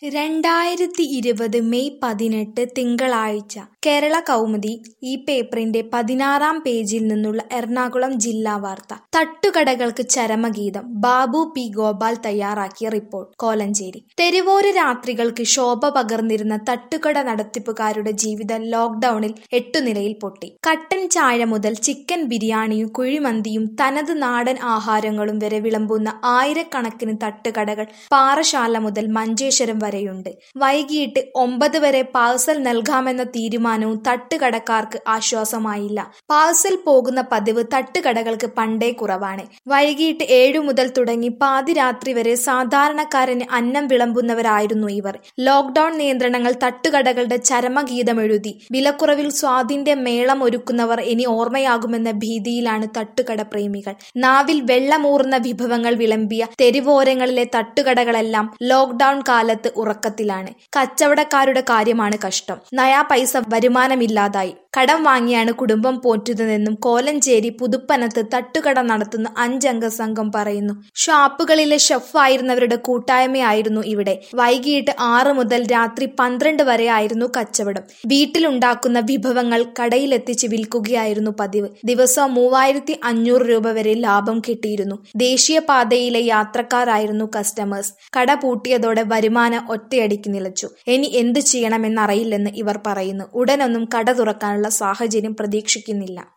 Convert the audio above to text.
2020 May 18 തിങ്കളാഴ്ച കേരള കൗമുദി ഈ പേപ്പറിന്റെ 16-ാം പേജിൽ നിന്നുള്ള എറണാകുളം ജില്ലാ വാർത്ത. തട്ടുകടകൾക്ക് ചരമഗീതം. ബാബു പി ഗോപാൽ തയ്യാറാക്കിയ റിപ്പോർട്ട്. കോലഞ്ചേരി. തെരുവോര രാത്രികൾക്ക് ശോഭ പകർന്നിരുന്ന തട്ടുകട നടത്തിപ്പുകാരുടെ ജീവിതം ലോക്ഡൌണിൽ 8 നിലയിൽ പൊട്ടി. കട്ടൻ ചായ മുതൽ ചിക്കൻ ബിരിയാണിയും കുഴിമന്തിയും തനത് നാടൻ ആഹാരങ്ങളും വരെ വിളമ്പുന്ന ആയിരക്കണക്കിന് തട്ടുകടകൾ പാറശാല മുതൽ മഞ്ചേശ്വരം വരെയുണ്ട്. വൈകിട്ട് 9 വരെ പാഴ്സൽ നൽകാമെന്ന തീരുമാനവും തട്ടുകടക്കാർക്ക് ആശ്വാസമായില്ല. പാഴ്സൽ പോകുന്ന പതിവ് തട്ടുകടകൾക്ക് പണ്ടേ കുറവാണ്. വൈകിട്ട് 7 മുതൽ തുടങ്ങി പാതിരാത്രി വരെ സാധാരണക്കാരന് അന്നം വിളമ്പുന്നവരായിരുന്നു ഇവർ. ലോക്ഡൌൺ നിയന്ത്രണങ്ങൾ തട്ടുകടകളുടെ ചരമഗീതമെഴുതി. വിലക്കുറവിൽ സ്വാദിന്റെ മേളം ഒരുക്കുന്നവർ ഇനി ഓർമ്മയാകുമെന്ന ഭീതിയിലാണ് തട്ടുകട പ്രേമികൾ. നാവിൽ വെള്ളമൂറുന്ന വിഭവങ്ങൾ വിളമ്പിയ തെരുവോരങ്ങളിലെ തട്ടുകടകളെല്ലാം ലോക്ഡൌൺ കാലത്ത് ഉറക്കത്തിലാണ്. കച്ചവടക്കാരുടെ കാര്യമാണ് കഷ്ടം. നയാ പൈസ വരുമാനമില്ലാതായി. കടം വാങ്ങിയാണ് കുടുംബം പോറ്റുന്നതെന്നും കോലഞ്ചേരി പുതുപ്പനത്ത് തട്ടുകട നടത്തുന്ന 5 അംഗ സംഘം പറയുന്നു. ഷാപ്പുകളിലെ ഷെഫായിരുന്നവരുടെ കൂട്ടായ്മയായിരുന്നു ഇവിടെ. വൈകിട്ട് 6 മുതൽ രാത്രി 12 വരെ ആയിരുന്നു കച്ചവടം. വീട്ടിലുണ്ടാക്കുന്ന വിഭവങ്ങൾ കടയിലെത്തിച്ച് വിൽക്കുകയായിരുന്നു പതിവ്. ദിവസവും 3500 രൂപ വരെ ലാഭം കിട്ടിയിരുന്നു. ദേശീയപാതയിലെ യാത്രക്കാരായിരുന്നു കസ്റ്റമേഴ്സ്. കട പൂട്ടിയതോടെ വരുമാനം ഒറ്റയടിക്ക് നിലച്ചു. ഇനി എന്തു ചെയ്യണമെന്നറിയില്ലെന്ന് ഇവർ പറയുന്നു. ഉടനൊന്നും കട തുറക്കാനുള്ള സാഹചര്യം പ്രതീക്ഷിക്കുന്നില്ല.